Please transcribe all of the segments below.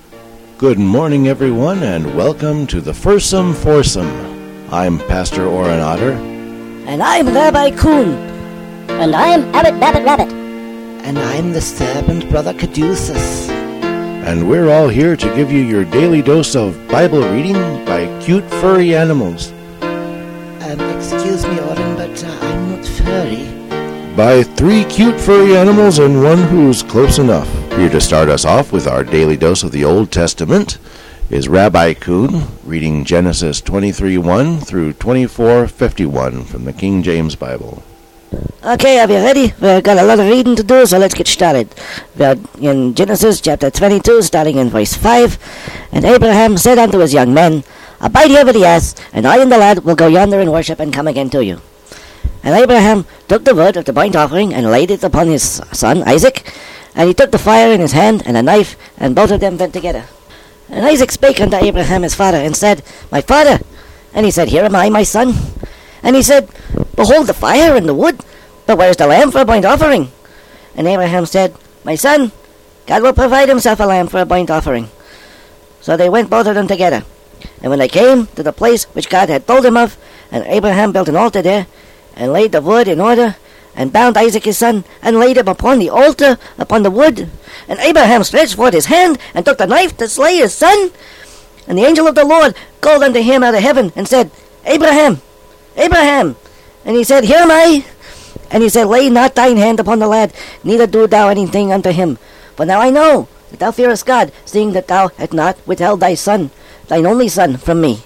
Good morning, everyone, and welcome to the Fursome Foursome. I'm Pastor Oren Otter. And I'm Rabbi Kuhn. And I'm Abbot Babbitt Rabbit. And I'm the servant Brother Caduceus. And we're all here to give you your daily dose of Bible reading by cute furry animals. Excuse me, Oren, but I'm not furry. By 3 cute furry animals and one who's close enough. Here to start us off with our daily dose of the Old Testament is Rabbi Kuhn, reading Genesis 23:1 through 24:51 from the King James Bible. Okay, are we ready? We've got a lot of reading to do, so let's get started. We're in Genesis chapter 22, starting in verse 5. And Abraham said unto his young men, Abide here with the ass, and I and the lad will go yonder and worship and come again to you. And Abraham took the wood of the burnt offering and laid it upon his son Isaac. And he took the fire in his hand and a knife, and both of them went together. And Isaac spake unto Abraham his father, and said, My father. And he said, Here am I, my son. And he said, Behold the fire and the wood, but where is the lamb for a burnt offering? And Abraham said, My son, God will provide himself a lamb for a burnt offering. So they went both of them together. And when they came to the place which God had told him of, and Abraham built an altar there, and laid the wood in order, and bound Isaac his son, and laid him upon the altar, upon the wood. And Abraham stretched forth his hand, and took the knife to slay his son. And the angel of the Lord called unto him out of heaven, and said, Abraham, Abraham. And he said, Here am I. And he said, Lay not thine hand upon the lad, neither do thou anything unto him. For now I know that thou fearest God, seeing that thou hast not withheld thy son, thine only son, from me.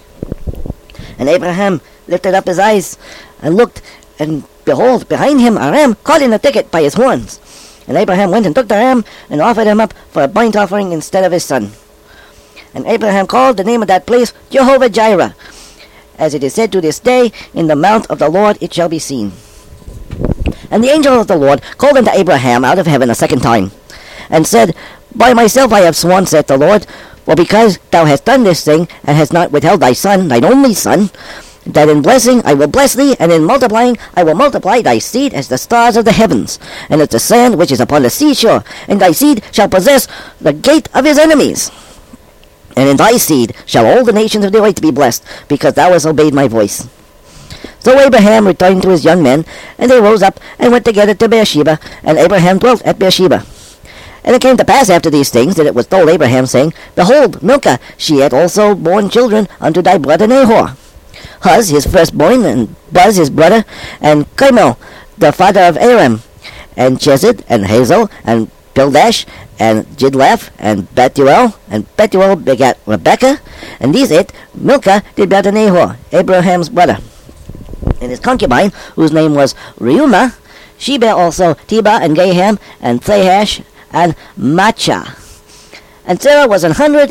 And Abraham lifted up his eyes, and looked, and behold, behind him a ram caught in the thicket by his horns. And Abraham went and took the ram, and offered him up for a burnt offering instead of his son. And Abraham called the name of that place Jehovah-Jireh. As it is said to this day, In the mount of the Lord it shall be seen. And the angel of the Lord called unto Abraham out of heaven a second time, and said, By myself I have sworn, saith the Lord, for because thou hast done this thing, and hast not withheld thy son, thine only son, that in blessing I will bless thee, and in multiplying I will multiply thy seed as the stars of the heavens, and as the sand which is upon the seashore, and thy seed shall possess the gate of his enemies. And in thy seed shall all the nations of the earth be blessed, because thou hast obeyed my voice. So Abraham returned to his young men, and they rose up and went together to Beersheba, and Abraham dwelt at Beersheba. And it came to pass after these things that it was told Abraham, saying, Behold, Milcah, she had also borne children unto thy brother Nahor. Huz, his firstborn, and Buz, his brother, and Carmel, the father of Aram, and Chesed, and Hazel, and Pildash, and Jidlaph, and Bethuel begat Rebekah, and these 8 Milcah did bear to Nahor, Abraham's brother. And his concubine, whose name was Reumah, she bare also Tebah, and Gaham, and Thahash, and Maachah. And Sarah was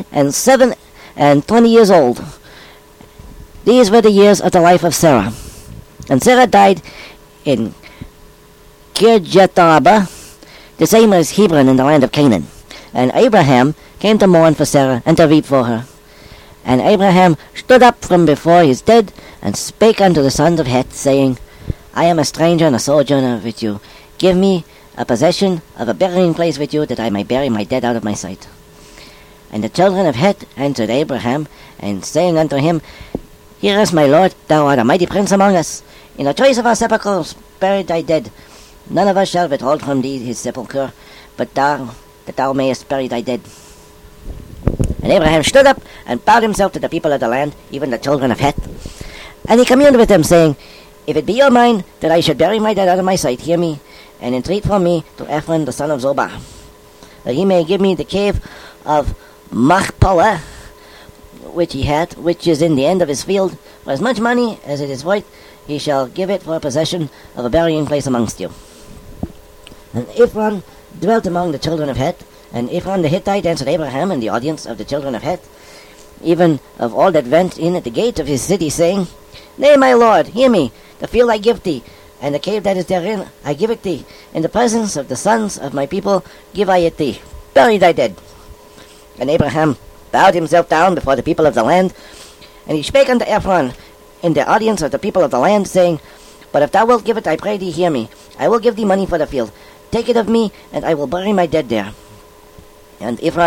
127 years old. These were the years of the life of Sarah. And Sarah died in Kirjatharba, the same as Hebron in the land of Canaan. And Abraham came to mourn for Sarah, and to weep for her. And Abraham stood up from before his dead, and spake unto the sons of Heth, saying, I am a stranger and a sojourner with you. Give me a possession of a burying place with you, that I may bury my dead out of my sight. And the children of Heth answered Abraham, and saying unto him, Hear us, my lord, thou art a mighty prince among us. In the choice of our sepulchres bury thy dead. None of us shall withhold from thee his sepulchre, but thou, that thou mayest bury thy dead. And Abraham stood up, and bowed himself to the people of the land, even the children of Heth. And he communed with them, saying, If it be your mind that I should bury my dead out of my sight, hear me, and entreat for me to Ephron the son of Zoba, that he may give me the cave of Machpelah, which he hath, which is in the end of his field, for as much money as it is worth, he shall give it for a possession of a burying place amongst you. And Ephron dwelt among the children of Heth, and Ephron the Hittite answered Abraham in the audience of the children of Heth, even of all that went in at the gate of his city, saying, Nay, my lord, hear me, the field I give thee, and the cave that is therein I give it thee. In the presence of the sons of my people give I it thee. Bury thy dead. And Abraham bowed himself down before the people of the land, and he spake unto Ephron in the audience of the people of the land, saying, But if thou wilt give it, I pray thee, hear me. I will give thee money for the field. Take it of me, and I will bury my dead there. And Ephron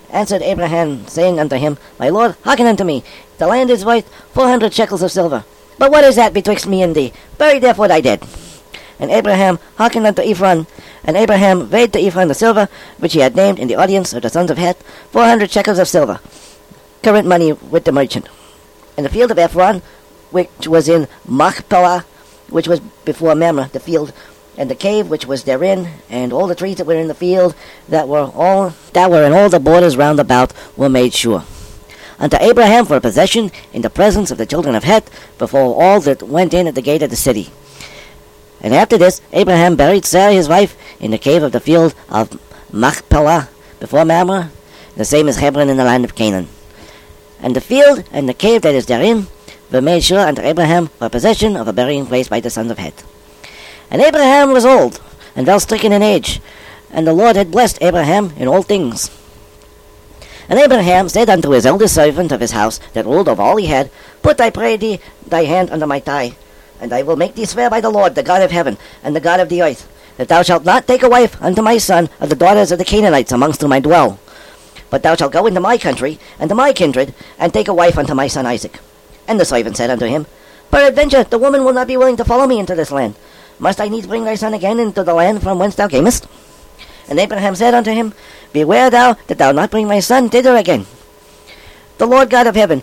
answered Abraham, saying unto him, My lord, hearken unto me. The land is worth 400 shekels of silver. But what is that betwixt me and thee? Bury therefore thy dead. And Abraham hearkened unto Ephron, and Abraham weighed to Ephron the silver, which he had named in the audience of the sons of Heth, 400 shekels of silver, current money with the merchant. And the field of Ephron, which was in Machpelah, which was before Mamre, the field, and the cave which was therein, and all the trees that were in the field, that were in all the borders round about, were made sure unto Abraham for a possession in the presence of the children of Heth, before all that went in at the gate of the city. And after this, Abraham buried Sarah his wife in the cave of the field of Machpelah, before Mamre, the same as Hebron in the land of Canaan. And the field and the cave that is therein were made sure unto Abraham for a possession of a burying place by the sons of Heth. And Abraham was old, and well stricken in age, and the Lord had blessed Abraham in all things. And Abraham said unto his eldest servant of his house, that ruled over all he had, Put, I pray thee, thy hand under my thigh, and I will make thee swear by the Lord, the God of heaven, and the God of the earth, that thou shalt not take a wife unto my son of the daughters of the Canaanites amongst whom I dwell. But thou shalt go into my country, and to my kindred, and take a wife unto my son Isaac. And the servant said unto him, Peradventure the woman will not be willing to follow me into this land. Must I needs bring thy son again into the land from whence thou camest? And Abraham said unto him, Beware thou that thou not bring my son thither again. The Lord God of heaven,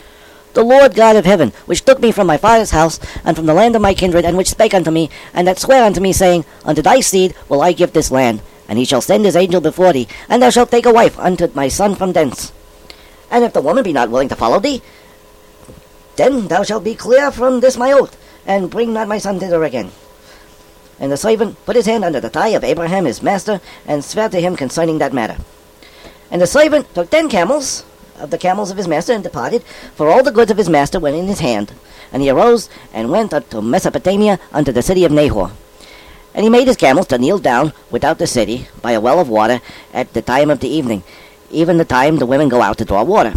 which took me from my father's house, and from the land of my kindred, and which spake unto me, and that sware unto me, saying, Unto thy seed will I give this land, and he shall send his angel before thee, and thou shalt take a wife unto my son from thence. And if the woman be not willing to follow thee, then thou shalt be clear from this my oath, and bring not my son thither again. And the servant put his hand under the thigh of Abraham his master, and sware to him concerning that matter. And the servant took 10 camels of the camels of his master, and departed, for all the goods of his master were in his hand. And he arose, and went unto Mesopotamia, unto the city of Nahor. And he made his camels to kneel down without the city, by a well of water, at the time of the evening, even the time the women go out to draw water.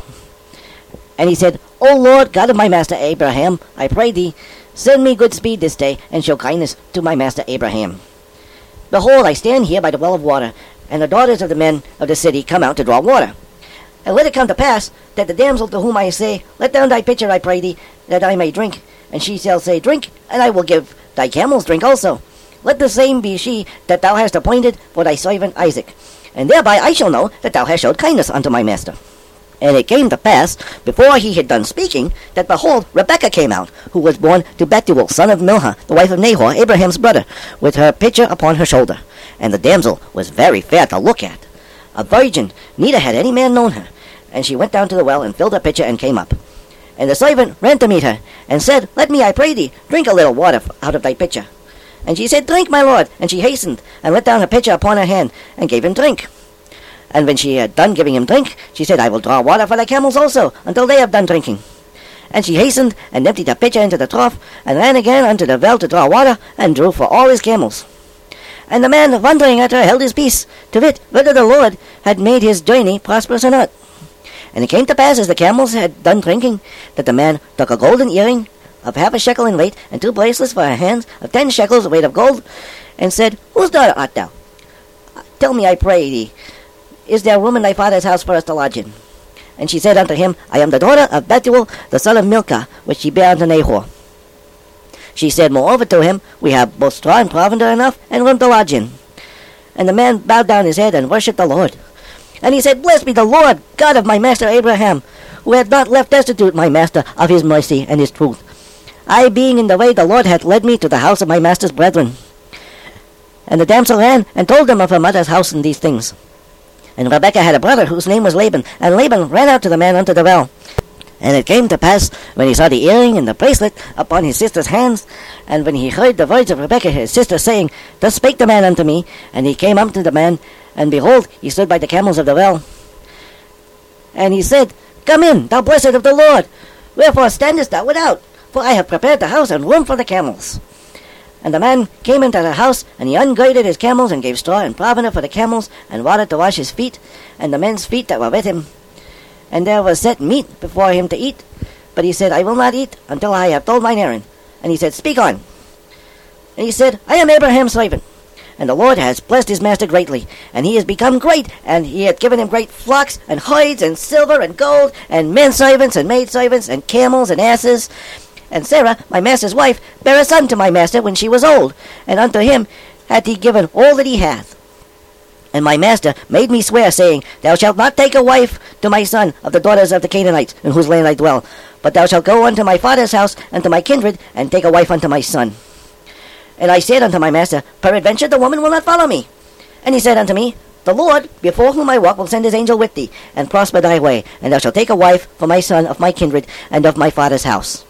And he said, O Lord, God of my master Abraham, I pray thee, send me good speed this day, and show kindness to my master Abraham. Behold, I stand here by the well of water, and the daughters of the men of the city come out to draw water. And let it come to pass, that the damsel to whom I say, Let down thy pitcher, I pray thee, that I may drink, and she shall say, Drink, and I will give thy camels drink also. Let the same be she that thou hast appointed for thy servant Isaac, and thereby I shall know that thou hast showed kindness unto my master. And it came to pass, before he had done speaking, that behold, Rebekah came out, who was born to Bethuel, son of Milcah, the wife of Nahor, Abraham's brother, with her pitcher upon her shoulder. And the damsel was very fair to look at, a virgin, neither had any man known her. And she went down to the well, and filled her pitcher, and came up. And the servant ran to meet her, and said, Let me, I pray thee, drink a little water out of thy pitcher. And she said, Drink, my lord. And she hastened, and let down her pitcher upon her hand, and gave him drink. And when she had done giving him drink, she said, I will draw water for thy camels also, until they have done drinking. And she hastened, and emptied her pitcher into the trough, and ran again unto the well to draw water, and drew for all his camels. And the man, wondering at her, held his peace, to wit, whether the Lord had made his journey prosperous or not. And it came to pass, as the camels had done drinking, that the man took a golden earring of 1/2 a shekel in weight, and 2 bracelets for her hands of 10 shekels weight of gold, and said, Whose daughter art thou? Tell me, I pray thee, is there room in thy father's house for us to lodge in? And she said unto him, I am the daughter of Bethuel, the son of Milcah, which she bare unto Nahor. She said moreover to him, We have both straw and provender enough, and room to lodge in. And the man bowed down his head, and worshipped the Lord. And he said, Blessed be the Lord, God of my master Abraham, who hath not left destitute my master of his mercy and his truth. I being in the way, the Lord hath led me to the house of my master's brethren. And the damsel ran, and told them of her mother's house and these things. And Rebekah had a brother, whose name was Laban, and Laban ran out to the man unto the well. And it came to pass, when he saw the earring and the bracelet upon his sister's hands, and when he heard the words of Rebekah his sister, saying, Thus spake the man unto me, and he came up to the man, and behold, he stood by the camels of the well. And he said, Come in, thou blessed of the Lord. Wherefore standest thou without? For I have prepared the house and room for the camels. And the man came into the house, and he ungirded his camels, and gave straw and provender for the camels, and water to wash his feet, and the men's feet that were with him. And there was set meat before him to eat. But he said, I will not eat until I have told mine errand. And he said, Speak on. And he said, I am Abraham's servant. And the Lord has blessed his master greatly, and he has become great, and he hath given him great flocks, and hides, and silver, and gold, and menservants, and maidservants, and camels, and asses. And Sarah, my master's wife, bare a son to my master when she was old, and unto him hath he given all that he hath. And my master made me swear, saying, Thou shalt not take a wife to my son of the daughters of the Canaanites, in whose land I dwell, but thou shalt go unto my father's house, and to my kindred, and take a wife unto my son. And I said unto my master, Peradventure the woman will not follow me. And he said unto me, The Lord, before whom I walk, will send his angel with thee, and prosper thy way, and thou shalt take a wife for my son of my kindred, and of my father's house.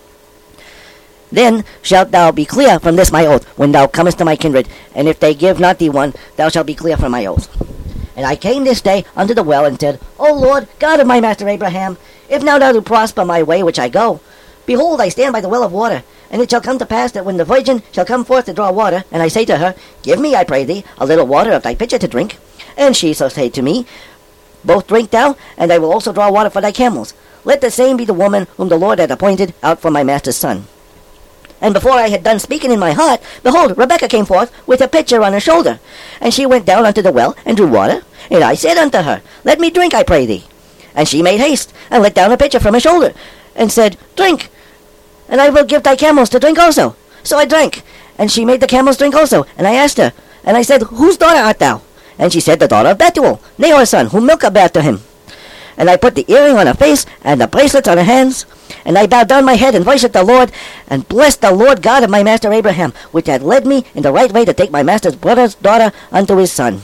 Then shalt thou be clear from this my oath, when thou comest to my kindred, and if they give not thee one, thou shalt be clear from my oath. And I came this day unto the well, and said, O Lord, God of my master Abraham, if now thou do prosper my way which I go, behold, I stand by the well of water, and it shall come to pass that when the virgin shall come forth to draw water, and I say to her, Give me, I pray thee, a little water of thy pitcher to drink, and she shall say to me, Both drink thou, and I will also draw water for thy camels. Let the same be the woman whom the Lord hath appointed out for my master's son. And before I had done speaking in my heart, behold, Rebekah came forth with a pitcher on her shoulder. And she went down unto the well, and drew water. And I said unto her, Let me drink, I pray thee. And she made haste, and let down a pitcher from her shoulder, and said, Drink, and I will give thy camels to drink also. So I drank, and she made the camels drink also. And I asked her, and I said, Whose daughter art thou? And she said, The daughter of Bethuel, Nahor's son, whom Milcah bare to him. And I put the earring on her face, and the bracelets on her hands. And I bowed down my head, and worshipped the Lord, and blessed the Lord God of my master Abraham, which had led me in the right way to take my master's brother's daughter unto his son.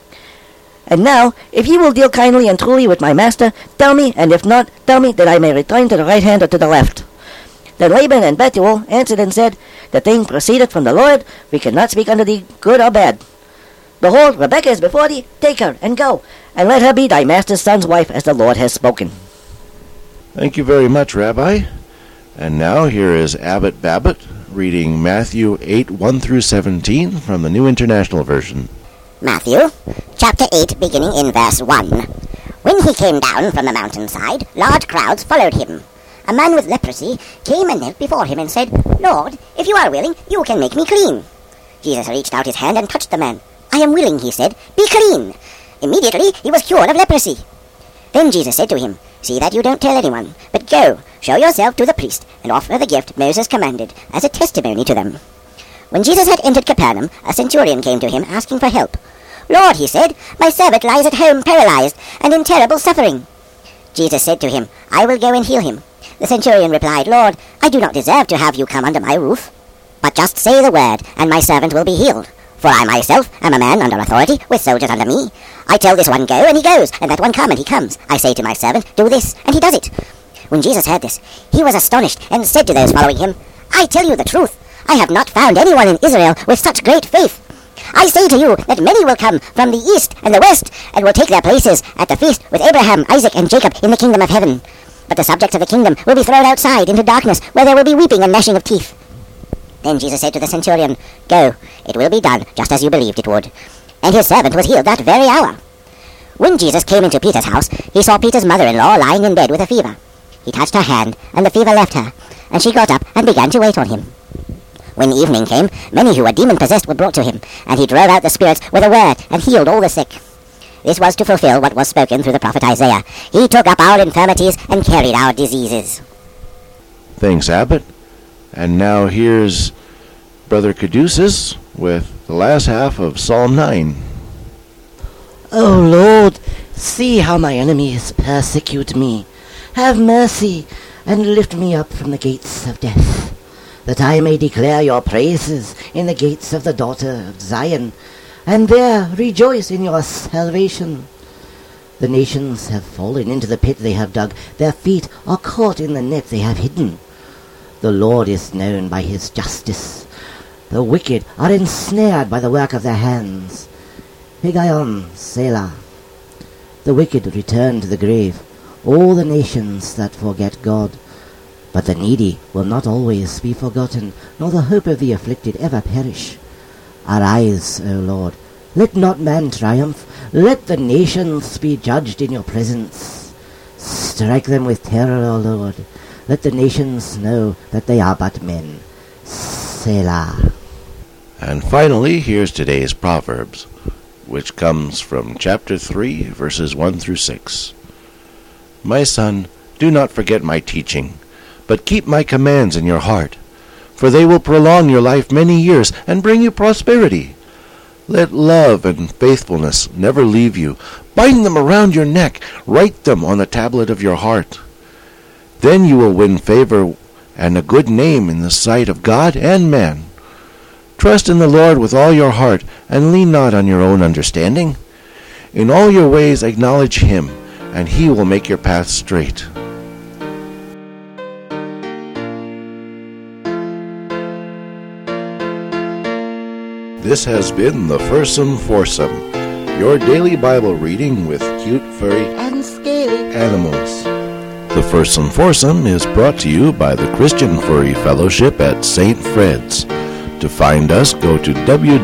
And now, if ye will deal kindly and truly with my master, tell me, and if not, tell me, that I may return to the right hand or to the left. Then Laban and Bethuel answered and said, The thing proceedeth from the Lord, we cannot speak unto thee good or bad. Behold, Rebekah is before thee, take her, and go, and let her be thy master's son's wife, as the Lord has spoken. Thank you very much, Rabbi. And now here is Abbot Babbitt reading Matthew 8, 1 through 17 from the New International Version. Matthew, chapter 8, beginning in verse 1. When he came down from the mountainside, large crowds followed him. A man with leprosy came and knelt before him and said, Lord, if you are willing, you can make me clean. Jesus reached out his hand and touched the man. I am willing, he said, be clean. Immediately he was cured of leprosy. Then Jesus said to him, See that you don't tell anyone, but go, show yourself to the priest, and offer the gift Moses commanded as a testimony to them. When Jesus had entered Capernaum, a centurion came to him asking for help. Lord, he said, my servant lies at home paralyzed and in terrible suffering. Jesus said to him, I will go and heal him. The centurion replied, Lord, I do not deserve to have you come under my roof, but just say the word, and my servant will be healed. For I myself am a man under authority, with soldiers under me. I tell this one, go, and he goes, and that one, come, and he comes. I say to my servant, do this, and he does it. When Jesus heard this, he was astonished, and said to those following him, I tell you the truth, I have not found anyone in Israel with such great faith. I say to you that many will come from the east and the west, and will take their places at the feast with Abraham, Isaac, and Jacob in the kingdom of heaven. But the subjects of the kingdom will be thrown outside into darkness, where there will be weeping and gnashing of teeth. Then Jesus said to the centurion, Go, it will be done just as you believed it would. And his servant was healed that very hour. When Jesus came into Peter's house, he saw Peter's mother-in-law lying in bed with a fever. He touched her hand, and the fever left her, and she got up and began to wait on him. When evening came, many who were demon-possessed were brought to him, and he drove out the spirits with a word and healed all the sick. This was to fulfill what was spoken through the prophet Isaiah. He took up our infirmities and carried our diseases. Thanks, Abbott. And now here's Brother Caduceus with the last half of Psalm 9. O Lord, see how my enemies persecute me. Have mercy, and lift me up from the gates of death, that I may declare your praises in the gates of the daughter of Zion, and there rejoice in your salvation. The nations have fallen into the pit they have dug. Their feet are caught in the net they have hidden. The Lord is known by his justice. The wicked are ensnared by the work of their hands. Higgaion, Selah. The wicked return to the grave, all the nations that forget God. But the needy will not always be forgotten, nor the hope of the afflicted ever perish. Arise, O Lord, let not man triumph. Let the nations be judged in your presence. Strike them with terror, O Lord. Let the nations know that they are but men. Selah. And finally, here's today's Proverbs, which comes from chapter 3, verses 1 through 6. My son, do not forget my teaching, but keep my commands in your heart, for they will prolong your life many years and bring you prosperity. Let love and faithfulness never leave you. Bind them around your neck. Write them on the tablet of your heart. Then you will win favor and a good name in the sight of God and man. Trust in the Lord with all your heart, and lean not on your own understanding. In all your ways acknowledge him, and he will make your path straight. This has been the Fursome Foursome, your daily Bible reading with cute, furry, And scaly. animals. The Fursome Foursome is brought to you by the Christian Furry Fellowship at St. Fred's. To find us, go to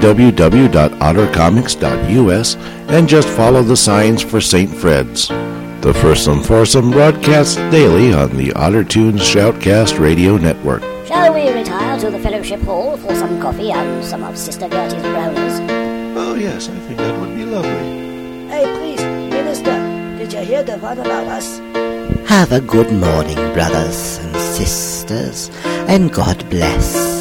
www.ottercomics.us and just follow the signs for St. Fred's. The Fursome Foursome broadcasts daily on the OtterTunes Shoutcast Radio Network. Shall we retire to the Fellowship Hall for some coffee and some of Sister Gertie's brownies? Oh yes, I think that would be lovely. Hey, priest, minister, did you hear the one about us? Have a good morning, brothers and sisters, and God bless.